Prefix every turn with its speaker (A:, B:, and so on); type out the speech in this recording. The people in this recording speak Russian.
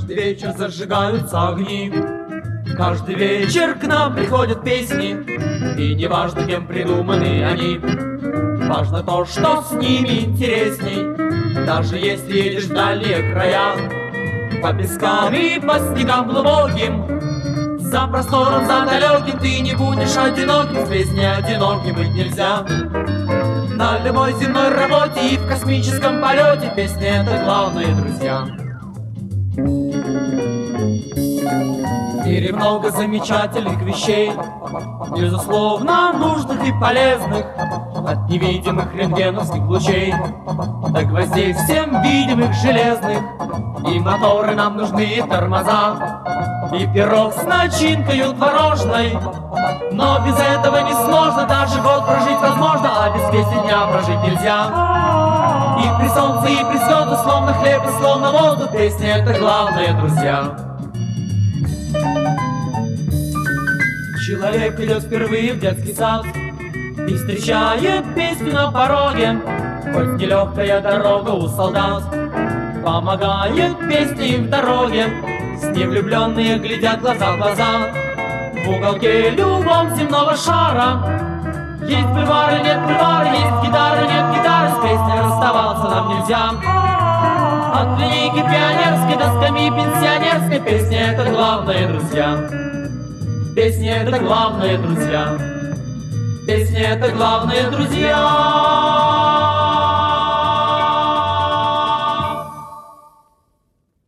A: Каждый вечер зажигаются огни, каждый вечер к нам приходят песни, и не важно, кем придуманы они, важно то, что с ними интересней. Даже если едешь в дальние края, по пескам и по снегам глубоким, за простором, за далеким ты не будешь одиноким. В песне одиноким быть нельзя. На любой земной работе и в космическом полете песня — это главное, друзья. В мире много замечательных вещей, безусловно, нужных и полезных, от невидимых рентгеновских лучей до гвоздей всем видимых железных. И моторы нам нужны, и тормоза, и пирог с начинкою творожной. Но без этого не сложно, даже год прожить возможно, а без песни дня прожить нельзя. И при солнце, и при звездах, словно хлеб и словно воздух, песня — это главное, друзья. Человек идет впервые в детский сад и встречает песню на пороге. Хоть нелегкая дорога у солдат, помогает песня им в дороге. С ней влюбленные глядят глаза в глаза. В уголке любом земного шара есть бульвары, нет бульвара, есть гитара, нет гитары. С песней расставаться нам нельзя. От линейки пионерской до скамьи пенсионерской песня — это главное, друзья. Песня — это главное, друзья. Песня — это главное, друзья.